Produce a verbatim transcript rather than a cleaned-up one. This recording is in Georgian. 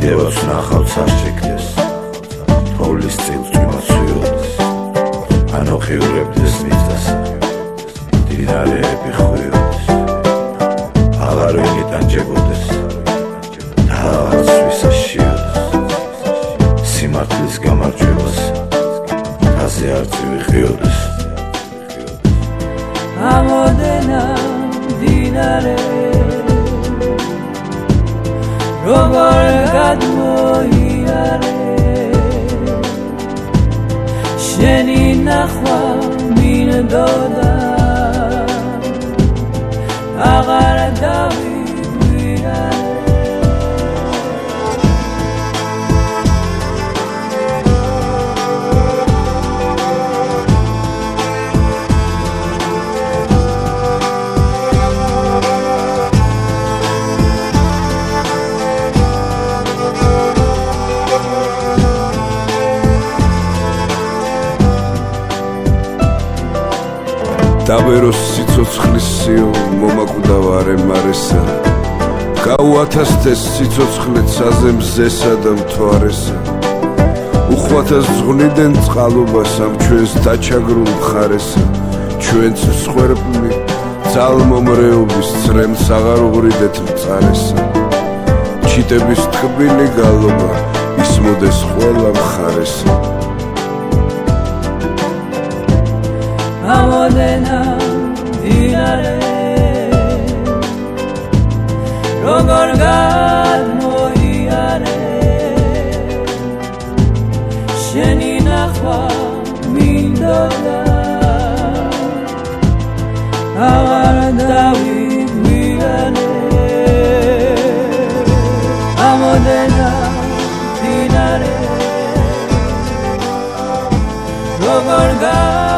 კიდევაც ნახავ წარჩეკდეს თოვლის წილს მიმოწვიოდეს ანუ ხიურებდეს მიწასა მდინარეები ხვიოდეს აღარ ვინიტანჯებოდეს და ვისაშიოდეს სიმართლის გამარჯვებას თაზე არც ვიხიოდეს ამოდენა მდინარე როგორ გადმოიარე შენი ნახვა მინდოდა აღარ დავიგვირარე დაბეროს სიცოცხლის სიო მომაკვდავარე მარესა გაუათასდეს სიცოცხლე ცაზე მზესა და მთვარესა უხვათას ზღვნიდან წყალობას ამ ჩვენს დაჩაგრულ მხარესა ჩვენც მსხვერპლი ძალმომრეობის წრემს აღარ უღრიდეთ მწარესა ჩიტების ტკბილი გალობა ისმოდეს ყველა მხარესა ამოდენა მდინარე როგორ გადმოიარე შენი ნახვა მინდოდა აღარ დავიგვირარე ამოდენა მდინარე როგორ